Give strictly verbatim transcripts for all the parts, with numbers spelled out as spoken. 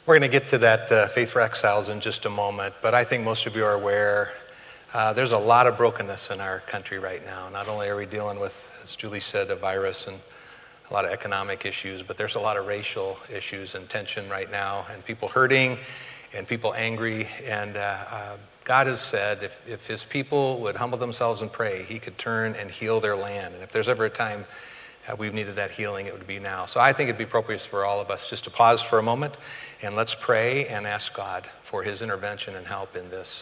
We're going to get to that uh, Faith for Exiles in just a moment, but I think most of you are aware uh, there's a lot of brokenness in our country right now. Not only are we dealing with, as Julie said, a virus and a lot of economic issues, but there's a lot of racial issues and tension right now, and people hurting and people angry. And uh, uh, God has said if, if his people would humble themselves and pray, he could turn and heal their land. And if there's ever a time uh, we've needed that healing, it would be now. So I think it'd be appropriate for all of us just to pause for a moment and let's pray and ask God for his intervention and help in this.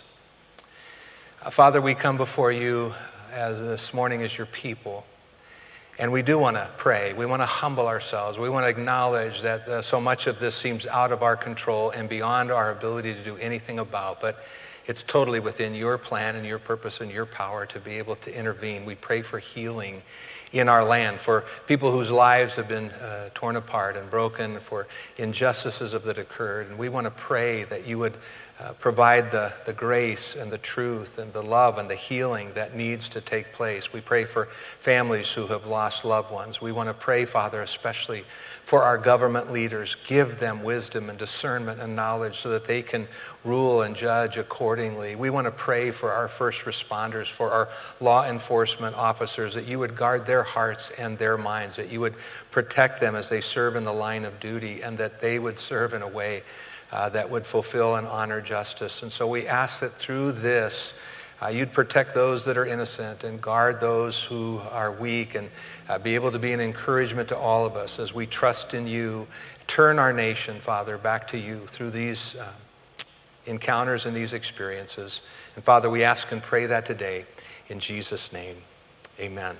Uh, Father, we come before you as this morning as your people. And we do want to pray. We want to humble ourselves. We want to acknowledge that uh, so much of this seems out of our control and beyond our ability to do anything about, but it's totally within your plan and your purpose and your power to be able to intervene. We pray for healing in our land, for people whose lives have been uh, torn apart and broken, for injustices that occurred. And we want to pray that you would Uh, provide the, the grace and the truth and the love and the healing that needs to take place. We pray for families who have lost loved ones. We want to pray, Father, especially for our government leaders. Give them wisdom and discernment and knowledge so that they can rule and judge accordingly. We want to pray for our first responders, for our law enforcement officers, that you would guard their hearts and their minds, that you would protect them as they serve in the line of duty, and that they would serve in a way Uh, that would fulfill and honor justice. And so we ask that through this, uh, you'd protect those that are innocent and guard those who are weak, and uh, be able to be an encouragement to all of us as we trust in you. Turn our nation, Father, back to you through these uh, encounters and these experiences. And Father, we ask and pray that today in Jesus' name. Amen.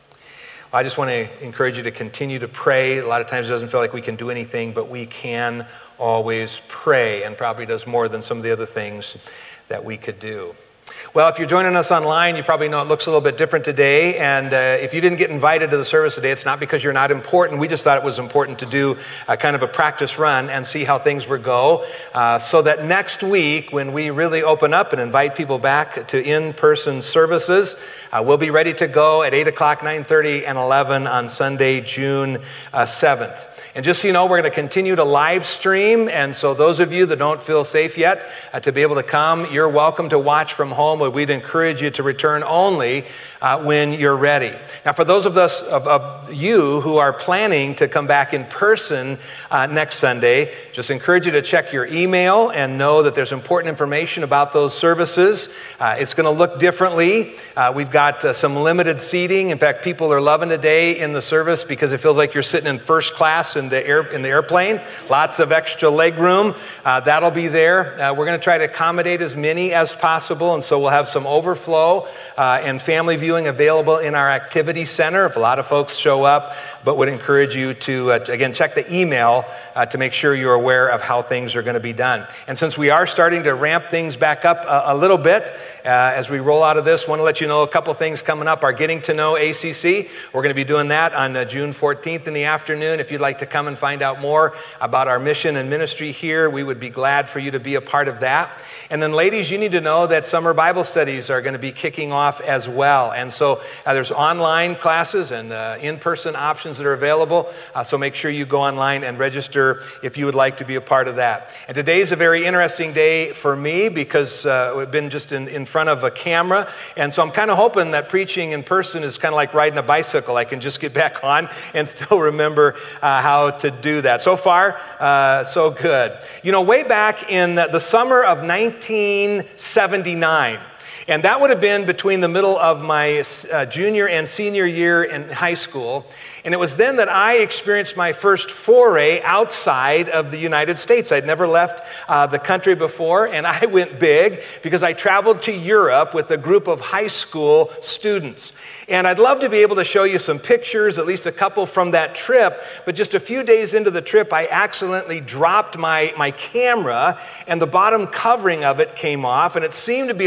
I just want to encourage you to continue to pray. A lot of times it doesn't feel like we can do anything, but we can always pray, and probably does more than some of the other things that we could do. Well, if you're joining us online, you probably know it looks a little bit different today. And uh, if you didn't get invited to the service today, it's not because you're not important. We just thought it was important to do a kind of a practice run and see how things would go, uh, so that next week, when we really open up and invite people back to in-person services, uh, we'll be ready to go at eight o'clock, nine thirty, and eleven on Sunday, June seventh. And just so you know, we're going to continue to live stream. And so those of you that don't feel safe yet uh, to be able to come, you're welcome to watch from home. But we'd encourage you to return only uh, when you're ready. Now, for those of us of, of you who are planning to come back in person uh, next Sunday, just encourage you to check your email and know that there's important information about those services. Uh, it's going to look differently. Uh, we've got uh, some limited seating. In fact, people are loving today in the service because it feels like you're sitting in first class in the air in the airplane. Lots of extra leg room. Uh, that'll be there. Uh, we're going to try to accommodate as many as possible, and so we'll have some overflow uh, and family viewing available in our activity center if a lot of folks show up, but would encourage you to, uh, to again, check the email uh, to make sure you're aware of how things are going to be done. And since we are starting to ramp things back up a, a little bit uh, as we roll out of this, want to let you know a couple things coming up. Our Getting to Know A C C, we're going to be doing that on uh, June fourteenth in the afternoon. If you'd like to come and find out more about our mission and ministry here, we would be glad for you to be a part of that. And then ladies, you need to know that summer Bible studies are going to be kicking off as well. And so uh, there's online classes and uh, in-person options that are available. Uh, so make sure you go online and register if you would like to be a part of that. And today's a very interesting day for me because uh, we've been just in, in front of a camera. And so I'm kind of hoping that preaching in person is kind of like riding a bicycle. I can just get back on and still remember uh, how to do that. So far, uh, so good. You know, way back in the summer of nineteen seventy-nine, and that would have been between the middle of my uh, junior and senior year in high school. And it was then that I experienced my first foray outside of the United States. I'd never left uh, the country before, and I went big because I traveled to Europe with a group of high school students. And I'd love to be able to show you some pictures, at least a couple from that trip, but just a few days into the trip, I accidentally dropped my, my camera, and the bottom covering of it came off, and it seemed to be okay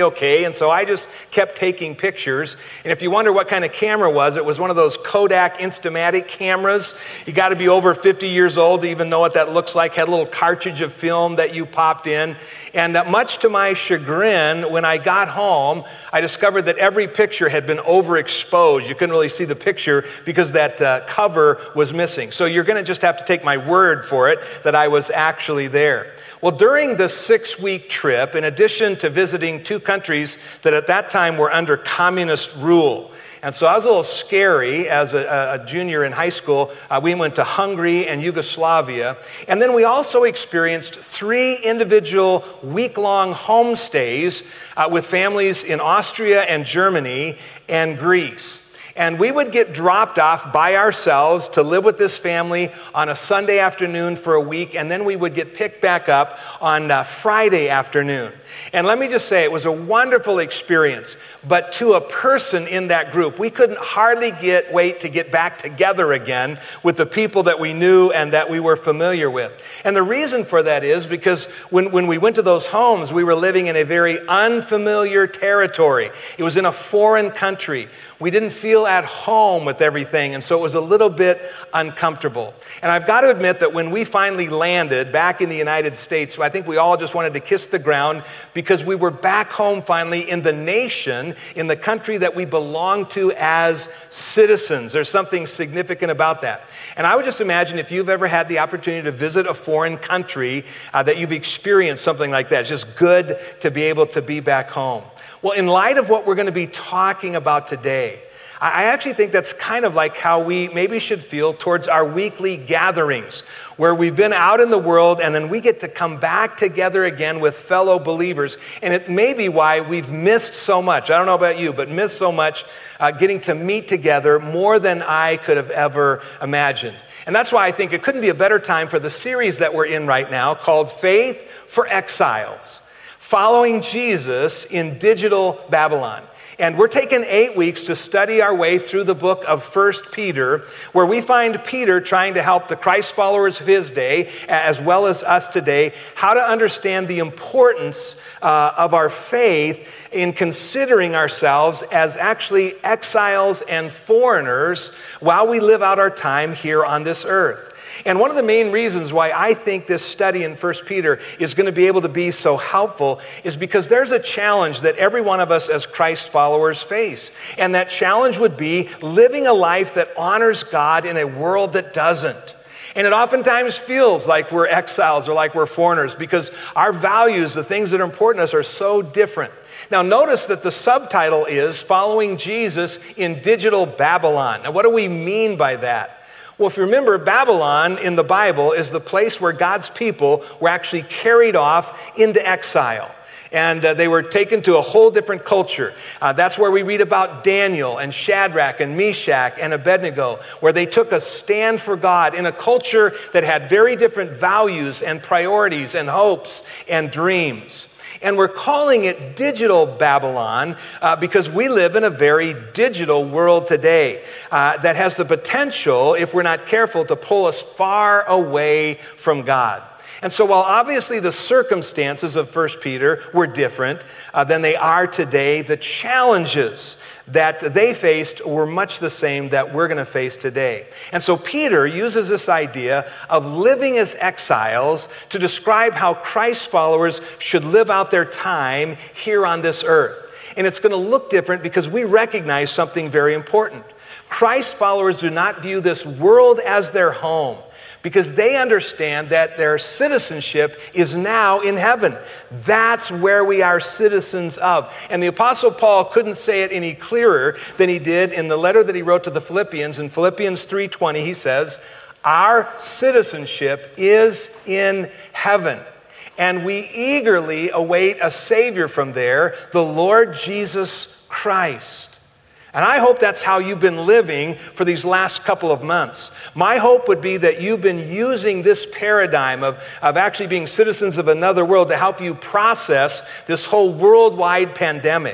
and so I just kept taking pictures. And if you wonder what kind of camera it was, it was one of those Kodak Instamatic cameras. You got to be over fifty years old to even know what that looks like. Had a little cartridge of film that you popped in. And uh, much to my chagrin, when I got home, I discovered that every picture had been overexposed. You couldn't really see the picture because that uh, cover was missing. So you're going to just have to take my word for it that I was actually there. Well, during the six-week trip, in addition to visiting two countries that at that time were under communist rule, and so I was a little scary as a, a junior in high school. Uh, we went to Hungary and Yugoslavia. And then we also experienced three individual week-long homestays uh, with families in Austria and Germany and Greece. And we would get dropped off by ourselves to live with this family on a Sunday afternoon for a week, and then we would get picked back up on uh, Friday afternoon. And let me just say, it was a wonderful experience. But to a person in that group, we couldn't hardly get wait to get back together again with the people that we knew and that we were familiar with. And the reason for that is because when, when we went to those homes, we were living in a very unfamiliar territory. It was in a foreign country. We didn't feel at home with everything, and so it was a little bit uncomfortable. And I've got to admit that when we finally landed back in the United States, I think we all just wanted to kiss the ground because we were back home finally in the nation, in the country that we belong to as citizens. There's something significant about that. And I would just imagine if you've ever had the opportunity to visit a foreign country, uh, that you've experienced something like that. It's just good to be able to be back home. Well, in light of what we're going to be talking about today, I actually think that's kind of like how we maybe should feel towards our weekly gatherings, where we've been out in the world and then we get to come back together again with fellow believers. And it may be why we've missed so much. I don't know about you, but missed so much uh, getting to meet together more than I could have ever imagined. And that's why I think it couldn't be a better time for the series that we're in right now called Faith for Exiles, Following Jesus in Digital Babylon. And we're taking eight weeks to study our way through the book of First Peter, where we find Peter trying to help the Christ followers of his day, as well as us today, how to understand the importance uh, of our faith in considering ourselves as actually exiles and foreigners while we live out our time here on this earth. And one of the main reasons why I think this study in First Peter is going to be able to be so helpful is because there's a challenge that every one of us as Christ followers face. And that challenge would be living a life that honors God in a world that doesn't. And it oftentimes feels like we're exiles or like we're foreigners because our values, the things that are important to us, are so different. Now, notice that the subtitle is Following Jesus in Digital Babylon. Now, what do we mean by that? Well, if you remember, Babylon in the Bible is the place where God's people were actually carried off into exile. And uh, they were taken to a whole different culture. Uh, that's where we read about Daniel and Shadrach and Meshach and Abednego, where they took a stand for God in a culture that had very different values and priorities and hopes and dreams. And we're calling it Digital Babylon uh, because we live in a very digital world today uh, that has the potential, if we're not careful, to pull us far away from God. And so while obviously the circumstances of First Peter were different uh, than they are today, the challenges that they faced were much the same that we're going to face today. And so Peter uses this idea of living as exiles to describe how Christ's followers should live out their time here on this earth. And it's going to look different because we recognize something very important. Christ's followers do not view this world as their home, because they understand that their citizenship is now in heaven. That's where we are citizens of. And the Apostle Paul couldn't say it any clearer than he did in the letter that he wrote to the Philippians. In Philippians three twenty, he says, our citizenship is in heaven, and we eagerly await a Savior from there, the Lord Jesus Christ. And I hope that's how you've been living for these last couple of months. My hope would be that you've been using this paradigm of, of actually being citizens of another world to help you process this whole worldwide pandemic.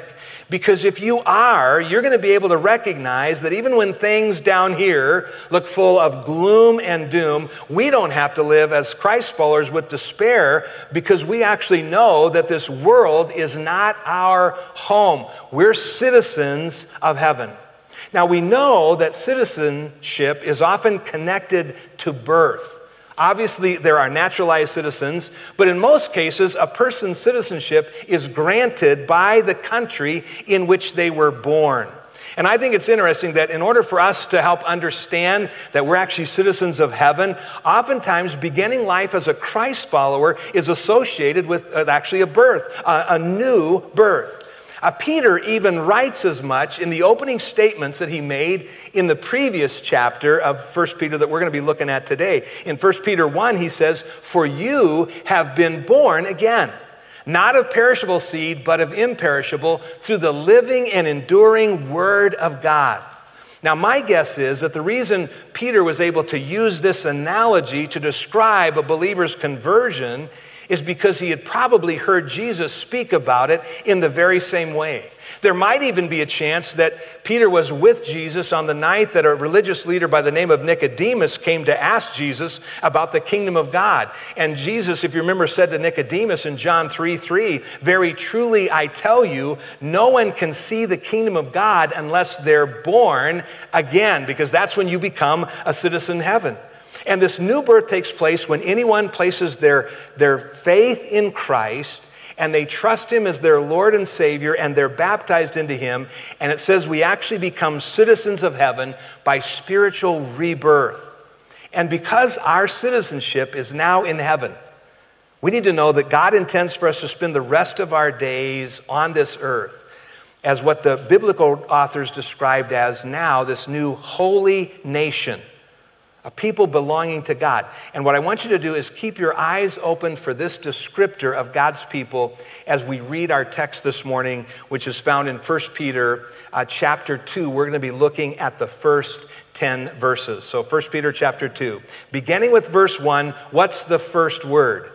Because if you are, you're going to be able to recognize that even when things down here look full of gloom and doom, we don't have to live as Christ followers with despair, because we actually know that this world is not our home. We're citizens of heaven. Now, we know that citizenship is often connected to birth. Obviously, there are naturalized citizens, but in most cases, a person's citizenship is granted by the country in which they were born. And I think it's interesting that in order for us to help understand that we're actually citizens of heaven, oftentimes beginning life as a Christ follower is associated with actually a birth, a, a new birth. Uh, Peter even writes as much in the opening statements that he made in the previous chapter of First Peter that we're going to be looking at today. In First Peter one, he says, "For you have been born again, not of perishable seed, but of imperishable, through the living and enduring Word of God." Now, my guess is that the reason Peter was able to use this analogy to describe a believer's conversion is because he had probably heard Jesus speak about it in the very same way. There might even be a chance that Peter was with Jesus on the night that a religious leader by the name of Nicodemus came to ask Jesus about the kingdom of God. And Jesus, if you remember, said to Nicodemus in John three three, "Very truly I tell you, no one can see the kingdom of God unless they're born again," because that's when you become a citizen of heaven. And this new birth takes place when anyone places their, their faith in Christ and they trust him as their Lord and Savior and they're baptized into him. And it says we actually become citizens of heaven by spiritual rebirth. And because our citizenship is now in heaven, we need to know that God intends for us to spend the rest of our days on this earth as what the biblical authors described as now this new holy nation. A people belonging to God. And what I want you to do is keep your eyes open for this descriptor of God's people as we read our text this morning, which is found in First Peter uh, chapter two. We're going to be looking at the first ten verses. So First Peter chapter two. Beginning with verse one, what's the first word?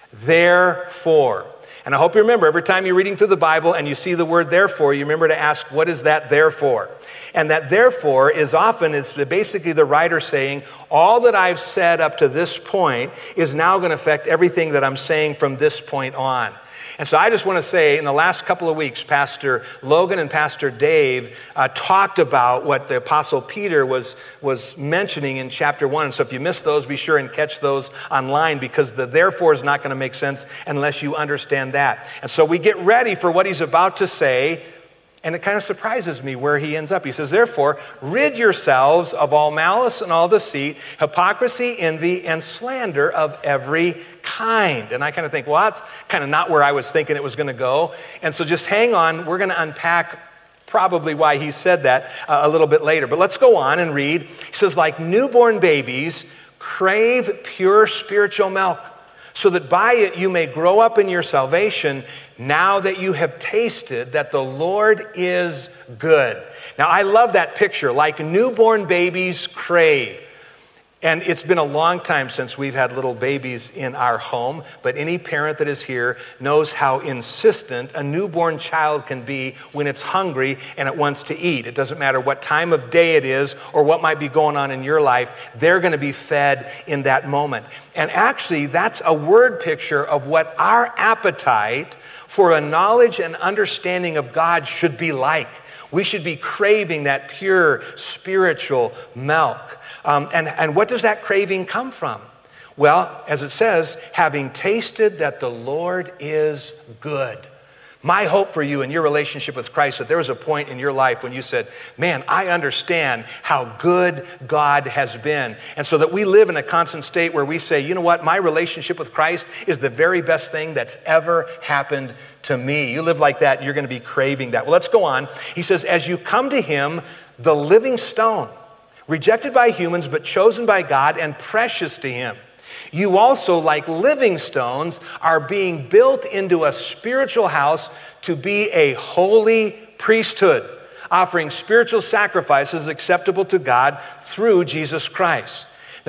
Therefore. And I hope you remember, every time you're reading through the Bible and you see the word therefore, you remember to ask, what is that therefore? And that therefore is often, it's basically the writer saying, all that I've said up to this point is now going to affect everything that I'm saying from this point on. And so I just want to say, in the last couple of weeks, Pastor Logan and Pastor Dave uh, talked about what the Apostle Peter was, was mentioning in chapter one. And so if you missed those, be sure and catch those online, because the therefore is not going to make sense unless you understand that. And so we get ready for what he's about to say. And it kind of surprises me where he ends up. He says, therefore, rid yourselves of all malice and all deceit, hypocrisy, envy, and slander of every kind. And I kind of think, well, that's kind of not where I was thinking it was going to go. And so just hang on. We're going to unpack probably why he said that uh, a little bit later. But let's go on and read. He says, like newborn babies, crave pure spiritual milk, so that by it you may grow up in your salvation, now that you have tasted that the Lord is good. Now, I love that picture, like newborn babies crave. And it's been a long time since we've had little babies in our home, but any parent that is here knows how insistent a newborn child can be when it's hungry and it wants to eat. It doesn't matter what time of day it is or what might be going on in your life, they're going to be fed in that moment. And actually, that's a word picture of what our appetite for a knowledge and understanding of God should be like. We should be craving that pure spiritual milk. Um, and, and what does that craving come from? Well, as it says, having tasted that the Lord is good. My hope for you in your relationship with Christ, that there was a point in your life when you said, man, I understand how good God has been. And so that we live in a constant state where we say, you know what, my relationship with Christ is the very best thing that's ever happened to me. You live like that, you're going to be craving that. Well, let's go on. He says, as you come to him, the living stone, rejected by humans, but chosen by God and precious to him. You also, like living stones, are being built into a spiritual house to be a holy priesthood, offering spiritual sacrifices acceptable to God through Jesus Christ.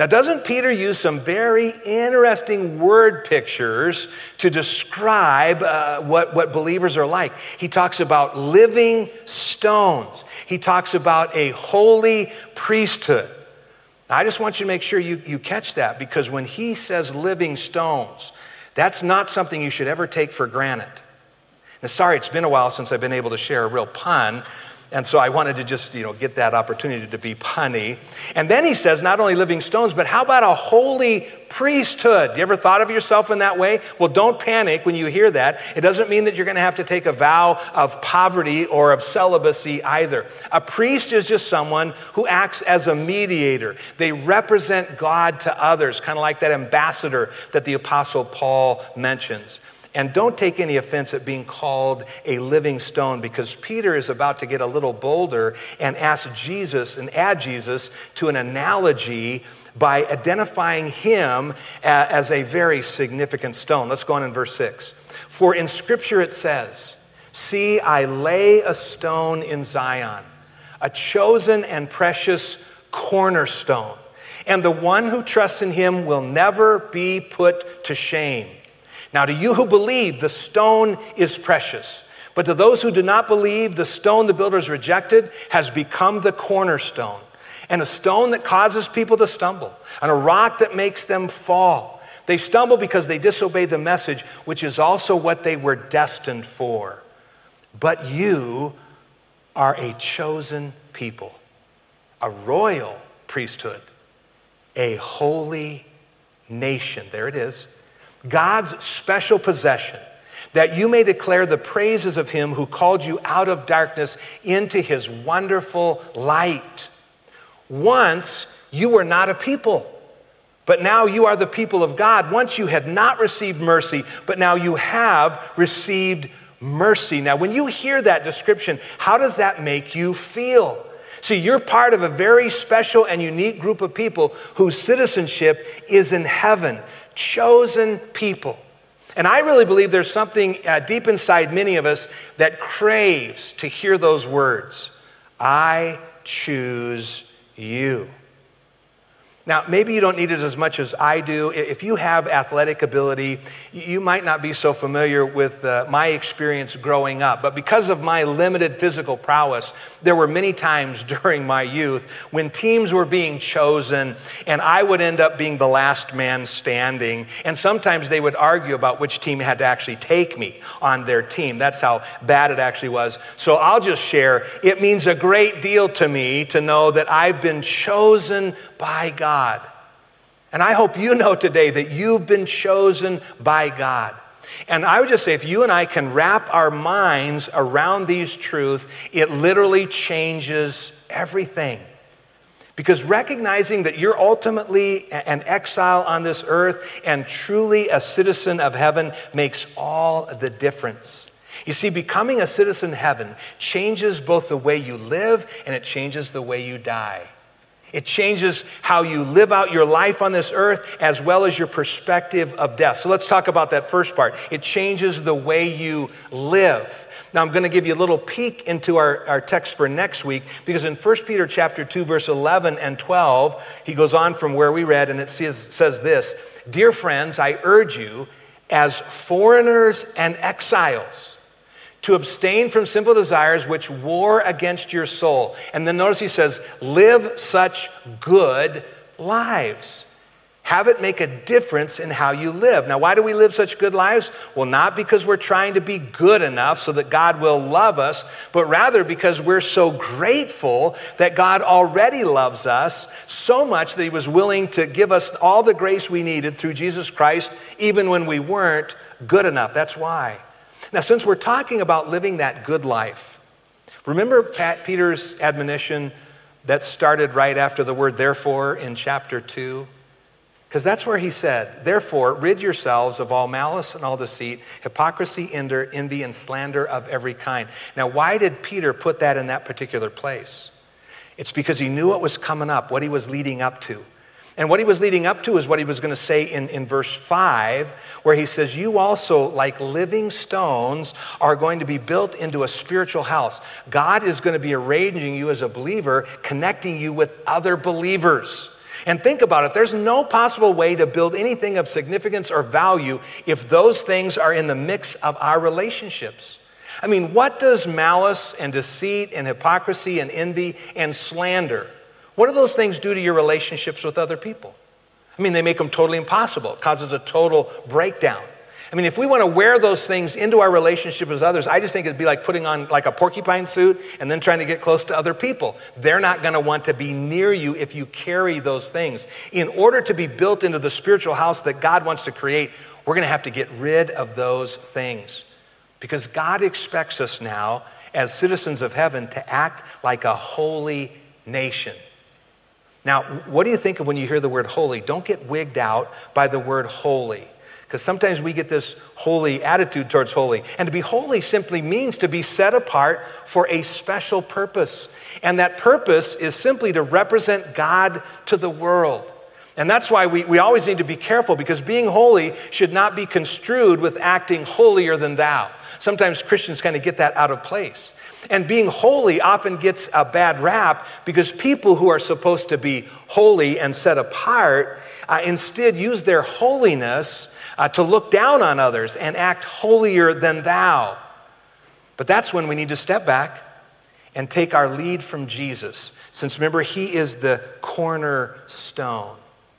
Now, doesn't Peter use some very interesting word pictures to describe uh, what, what believers are like? He talks about living stones. He talks about a holy priesthood. Now, I just want you to make sure you, you catch that, because when he says living stones, that's not something you should ever take for granted. Now, sorry, it's been a while since I've been able to share a real pun, and so I wanted to just, you know, get that opportunity to be punny. And then he says, not only living stones, but how about a holy priesthood? You ever thought of yourself in that way? Well, don't panic when you hear that. It doesn't mean that you're going to have to take a vow of poverty or of celibacy either. A priest is just someone who acts as a mediator. They represent God to others, kind of like that ambassador that the Apostle Paul mentions. And don't take any offense at being called a living stone, because Peter is about to get a little bolder and ask Jesus and add Jesus to an analogy by identifying him as a very significant stone. Let's go on in verse six. For in Scripture it says, "See, I lay a stone in Zion, a chosen and precious cornerstone, and the one who trusts in him will never be put to shame. Now, to you who believe, the stone is precious. But to those who do not believe, the stone the builders rejected has become the cornerstone, and a stone that causes people to stumble, and a rock that makes them fall. They stumble because they disobeyed the message, which is also what they were destined for. But you are a chosen people, a royal priesthood, a holy nation." There it is. God's special possession, that you may declare the praises of him who called you out of darkness into his wonderful light. Once you were not a people, but now you are the people of God. Once you had not received mercy, but now you have received mercy. Now, when you hear that description, how does that make you feel? See, you're part of a very special and unique group of people whose citizenship is in heaven. Chosen people. And I really believe there's something uh, deep inside many of us that craves to hear those words. I choose you. Now, maybe you don't need it as much as I do. If you have athletic ability, you might not be so familiar with uh, my experience growing up. But because of my limited physical prowess, there were many times during my youth when teams were being chosen and I would end up being the last man standing. And sometimes they would argue about which team had to actually take me on their team. That's how bad it actually was. So I'll just share, it means a great deal to me to know that I've been chosen by God. God. And I hope you know today that you've been chosen by God. And I would just say, if you and I can wrap our minds around these truths, it literally changes everything. Because recognizing that you're ultimately an exile on this earth and truly a citizen of heaven makes all the difference. You see, becoming a citizen of heaven changes both the way you live and it changes the way you die. It changes how you live out your life on this earth as well as your perspective of death. So let's talk about that first part. It changes the way you live. Now I'm going to give you a little peek into our, our text for next week, because in First Peter chapter two, verse eleven and twelve, he goes on from where we read, and it says, says this, "Dear friends, I urge you as foreigners and exiles to abstain from sinful desires which war against your soul." And then notice he says, live such good lives. Have it make a difference in how you live. Now, why do we live such good lives? Well, not because we're trying to be good enough so that God will love us, but rather because we're so grateful that God already loves us so much that he was willing to give us all the grace we needed through Jesus Christ, even when we weren't good enough. That's why. Now, since we're talking about living that good life, remember Pat Peter's admonition that started right after the word therefore in chapter two? Because that's where he said, therefore, rid yourselves of all malice and all deceit, hypocrisy, envy, and slander of every kind. Now, why did Peter put that in that particular place? It's because he knew what was coming up, what he was leading up to. And what he was leading up to is what he was going to say in, in verse five, where he says, you also, like living stones, are going to be built into a spiritual house. God is going to be arranging you as a believer, connecting you with other believers. And think about it, there's no possible way to build anything of significance or value if those things are in the mix of our relationships. I mean, what does malice and deceit and hypocrisy and envy and slander, what do those things do to your relationships with other people? I mean, they make them totally impossible. It causes a total breakdown. I mean, if we want to wear those things into our relationship with others, I just think it'd be like putting on like a porcupine suit and then trying to get close to other people. They're not going to want to be near you if you carry those things. In order to be built into the spiritual house that God wants to create, we're going to have to get rid of those things. Because God expects us now, as citizens of heaven, to act like a holy nation. Now, what do you think of when you hear the word holy? Don't get wigged out by the word holy. Because sometimes we get this holy attitude towards holy. And to be holy simply means to be set apart for a special purpose. And that purpose is simply to represent God to the world. And that's why we, we always need to be careful, because being holy should not be construed with acting holier than thou. Sometimes Christians kind of get that out of place. And being holy often gets a bad rap because people who are supposed to be holy and set apart uh, instead use their holiness Uh, to look down on others and act holier than thou. But that's when we need to step back and take our lead from Jesus. Since remember, he is the cornerstone.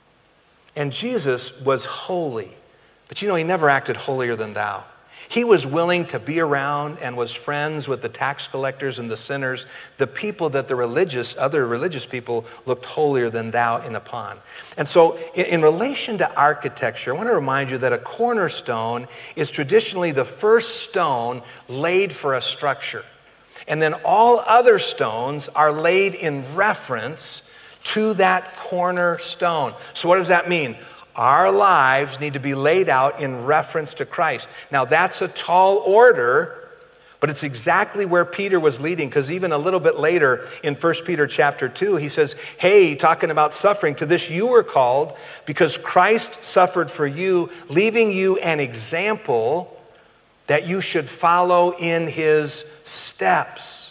And Jesus was holy. But you know, he never acted holier than thou. He was willing to be around and was friends with the tax collectors and the sinners, the people that the religious, other religious people looked holier than thou in upon. And so in, in relation to architecture, I want to remind you that a cornerstone is traditionally the first stone laid for a structure. And then all other stones are laid in reference to that cornerstone. So what does that mean? Our lives need to be laid out in reference to Christ. Now, that's a tall order, but it's exactly where Peter was leading, because even a little bit later in First Peter chapter two, he says, hey, talking about suffering, to this you were called because Christ suffered for you, leaving you an example that you should follow in his steps.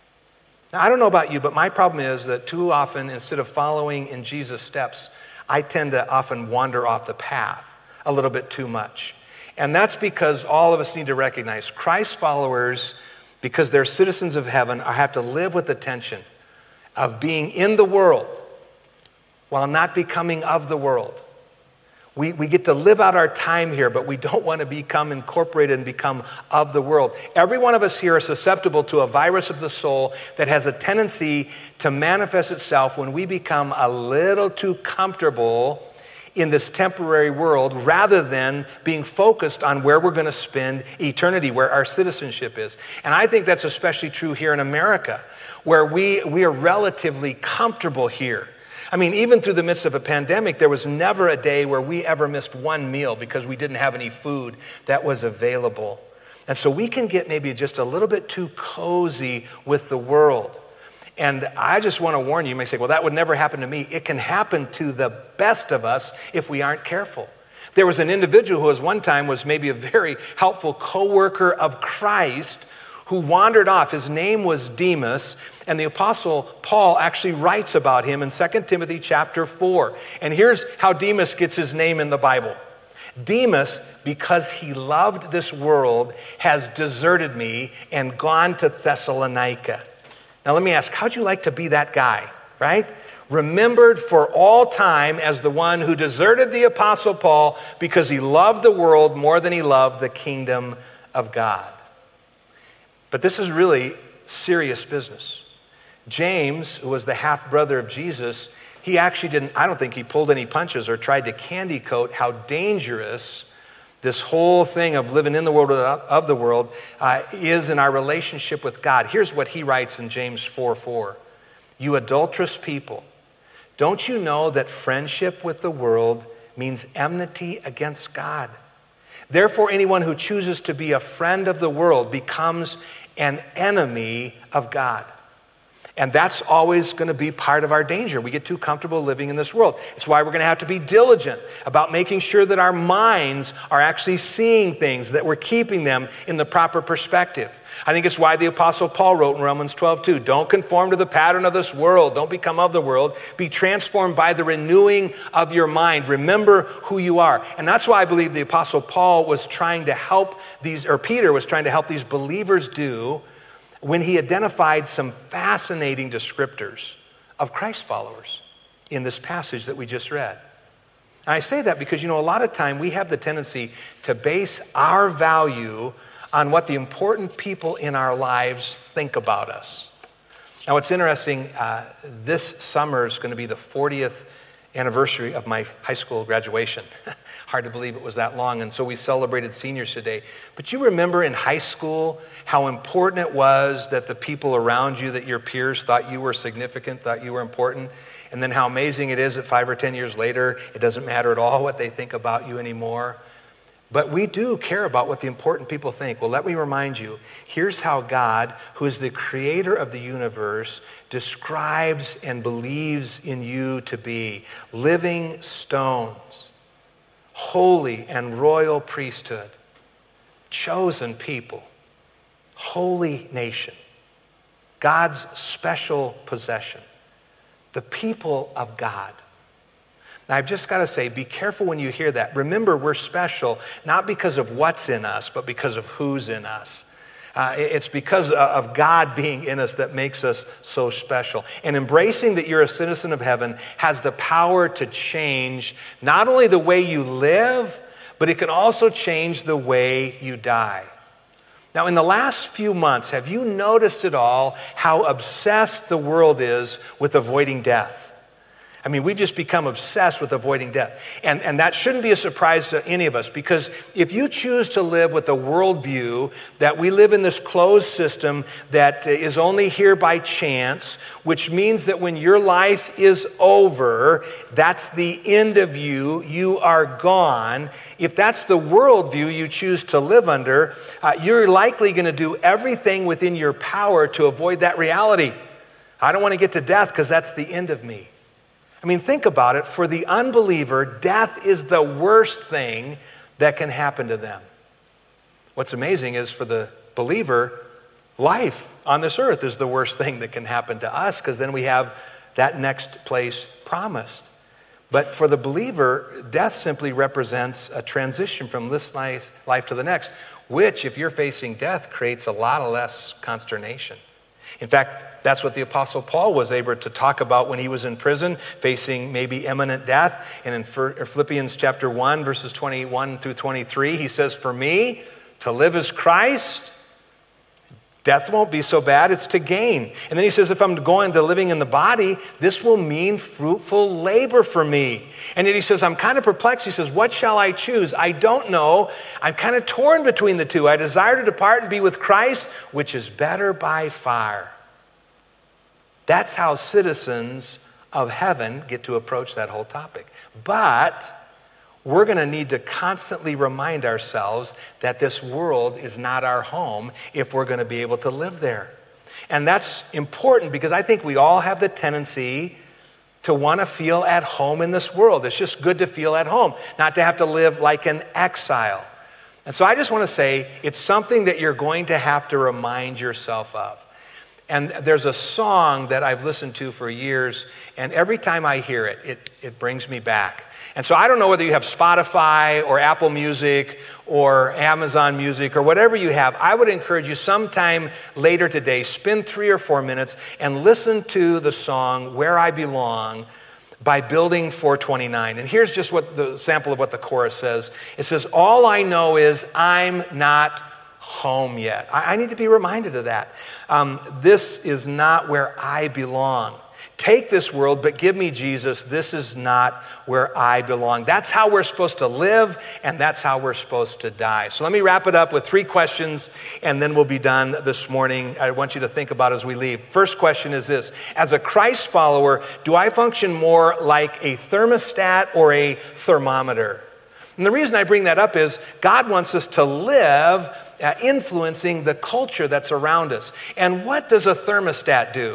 Now, I don't know about you, but my problem is that too often, instead of following in Jesus' steps, I tend to often wander off the path a little bit too much. And that's because all of us need to recognize Christ followers, because they're citizens of heaven, have to live with the tension of being in the world while not becoming of the world. We, we get to live out our time here, but we don't want to become incorporated and become of the world. Every one of us here is susceptible to a virus of the soul that has a tendency to manifest itself when we become a little too comfortable in this temporary world rather than being focused on where we're going to spend eternity, where our citizenship is. And I think that's especially true here in America, where we, we are relatively comfortable here. I mean, even through the midst of a pandemic, there was never a day where we ever missed one meal because we didn't have any food that was available. And so we can get maybe just a little bit too cozy with the world. And I just want to warn you, you may say, well, that would never happen to me. It can happen to the best of us if we aren't careful. There was an individual who was one time was maybe a very helpful co-worker of Christ who wandered off. His name was Demas, and the Apostle Paul actually writes about him in Second Timothy chapter four. And here's how Demas gets his name in the Bible. Demas, because he loved this world, has deserted me and gone to Thessalonica. Now let me ask, how'd you like to be that guy, right? Remembered for all time as the one who deserted the Apostle Paul because he loved the world more than he loved the kingdom of God. But this is really serious business. James, who was the half-brother of Jesus, he actually didn't, I don't think he pulled any punches or tried to candy coat how dangerous this whole thing of living in the world of the world uh, is in our relationship with God. Here's what he writes in James four four. You adulterous people, don't you know that friendship with the world means enmity against God? Therefore, anyone who chooses to be a friend of the world becomes an enemy of God. And that's always going to be part of our danger. We get too comfortable living in this world. It's why we're going to have to be diligent about making sure that our minds are actually seeing things, that we're keeping them in the proper perspective. I think it's why the Apostle Paul wrote in Romans twelve two, don't conform to the pattern of this world. Don't become of the world. Be transformed by the renewing of your mind. Remember who you are. And that's why I believe the Apostle Paul was trying to help these, or Peter was trying to help these believers do when he identified some fascinating descriptors of Christ followers in this passage that we just read. And I say that because, you know, a lot of time we have the tendency to base our value on what the important people in our lives think about us. Now, what's interesting, uh, this summer is going to be the fortieth anniversary of my high school graduation. Hard to believe it was that long, and so we celebrated seniors today. But you remember in high school how important it was that the people around you, that your peers thought you were significant, thought you were important, and then how amazing it is that five or ten years later, it doesn't matter at all what they think about you anymore. But we do care about what the important people think. Well, let me remind you, here's how God, who is the creator of the universe, describes and believes in you to be living stones, holy and royal priesthood, chosen people, holy nation, God's special possession, the people of God. Now, I've just got to say, be careful when you hear that. Remember, we're special, not because of what's in us, but because of who's in us. Uh, it's because of God being in us that makes us so special. And embracing that you're a citizen of heaven has the power to change not only the way you live, but it can also change the way you die. Now, in the last few months, have you noticed at all how obsessed the world is with avoiding death? I mean, we've just become obsessed with avoiding death. And, and that shouldn't be a surprise to any of us, because if you choose to live with a worldview that we live in this closed system that is only here by chance, which means that when your life is over, that's the end of you, you are gone. If that's the worldview you choose to live under, uh, you're likely going to do everything within your power to avoid that reality. I don't want to get to death because that's the end of me. I mean, think about it. For the unbeliever, death is the worst thing that can happen to them. What's amazing is for the believer, life on this earth is the worst thing that can happen to us, because then we have that next place promised. But for the believer, death simply represents a transition from this life, life to the next, which, if you're facing death, creates a lot of less consternation. In fact, that's what the Apostle Paul was able to talk about when he was in prison, facing maybe imminent death. And in Philippians chapter one, verses twenty-one through twenty-three, he says, for me, to live is Christ. Death won't be so bad, it's to gain. And then he says, if I'm going to living in the body, this will mean fruitful labor for me. And then he says, I'm kind of perplexed. He says, what shall I choose? I don't know. I'm kind of torn between the two. I desire to depart and be with Christ, which is better by far. That's how citizens of heaven get to approach that whole topic. But we're going to need to constantly remind ourselves that this world is not our home if we're going to be able to live there. And that's important because I think we all have the tendency to want to feel at home in this world. It's just good to feel at home, not to have to live like an exile. And so I just want to say it's something that you're going to have to remind yourself of. And there's a song that I've listened to for years, and every time I hear it, it, it brings me back. And so I don't know whether you have Spotify or Apple Music or Amazon Music or whatever you have. I would encourage you sometime later today, spend three or four minutes and listen to the song Where I Belong by Building four twenty-nine. And here's just what the sample of what the chorus says. It says, all I know is I'm not home yet. I, I need to be reminded of that. Um, this is not where I belong. Take this world, but give me Jesus. This is not where I belong. That's how we're supposed to live, and that's how we're supposed to die. So let me wrap it up with three questions, and then we'll be done this morning. I want you to think about as we leave. First question is this. As a Christ follower, do I function more like a thermostat or a thermometer? And the reason I bring that up is God wants us to live uh, influencing the culture that's around us. And what does a thermostat do?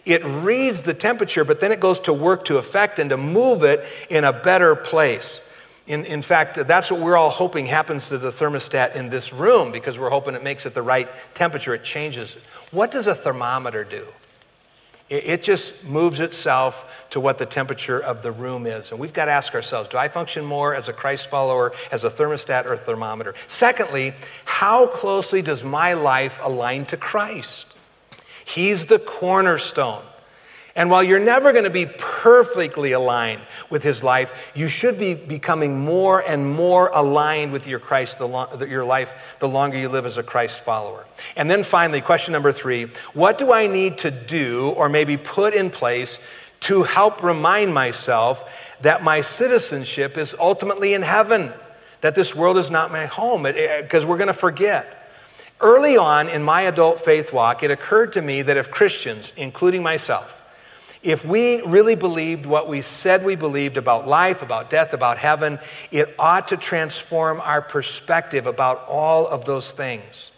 It reads the temperature, but then it goes to work to affect and to move it in a better place. In, in fact, that's what we're all hoping happens to the thermostat in this room, because we're hoping it makes it the right temperature. It changes it. What does a thermometer do? It, it just moves itself to what the temperature of the room is. And we've got to ask ourselves, do I function more as a Christ follower, as a thermostat or a thermometer? Secondly, how closely does my life align to Christ? He's the cornerstone. And while you're never going to be perfectly aligned with his life, you should be becoming more and more aligned with your Christ, the lo- your life, the longer you live as a Christ follower. And then finally, question number three, what do I need to do or maybe put in place to help remind myself that my citizenship is ultimately in heaven, that this world is not my home, because we're going to forget. Early on in my adult faith walk, it occurred to me that if Christians, including myself, if we really believed what we said we believed about life, about death, about heaven, it ought to transform our perspective about all of those things.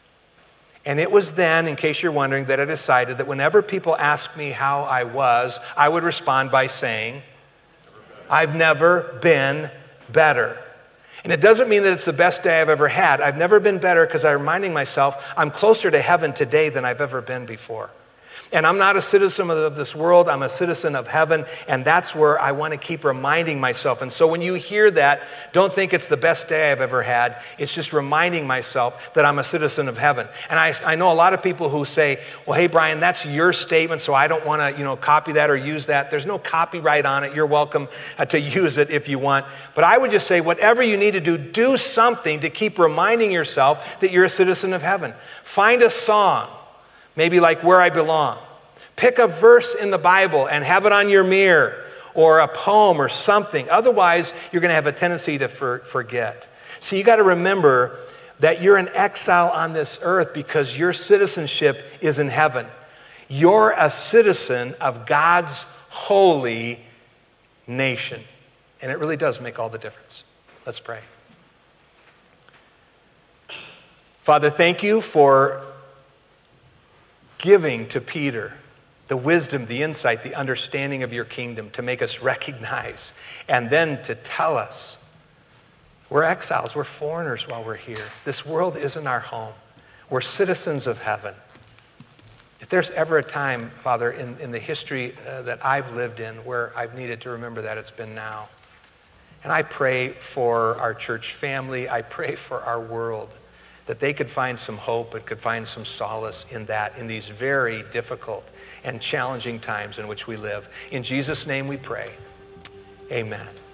And it was then, in case you're wondering, that I decided that whenever people asked me how I was, I would respond by saying, I've never been better. And it doesn't mean that it's the best day I've ever had. I've never been better because I'm reminding myself I'm closer to heaven today than I've ever been before. And I'm not a citizen of this world, I'm a citizen of heaven, and that's where I want to keep reminding myself. And so when you hear that, don't think it's the best day I've ever had. It's just reminding myself that I'm a citizen of heaven. And I, I know a lot of people who say, well, hey, Brian, that's your statement, so I don't want to, you know, copy that or use that. There's no copyright on it. You're welcome uh, to use it if you want. But I would just say, whatever you need to do, do something to keep reminding yourself that you're a citizen of heaven. Find a song. Maybe like Where I Belong. Pick a verse in the Bible and have it on your mirror, or a poem or something. Otherwise, you're going to have a tendency to for, forget. So you got to remember that you're an exile on this earth because your citizenship is in heaven. You're a citizen of God's holy nation. And it really does make all the difference. Let's pray. Father, thank you for giving to Peter the wisdom, the insight, the understanding of your kingdom to make us recognize, and then to tell us we're exiles, we're foreigners while we're here. This world isn't our home. We're citizens of heaven. If there's ever a time, Father, in, in the history uh, that I've lived in where I've needed to remember that, it's been now. And I pray for our church family. I pray for our world, that they could find some hope and could find some solace in that, in these very difficult and challenging times in which we live. In Jesus' name we pray. Amen.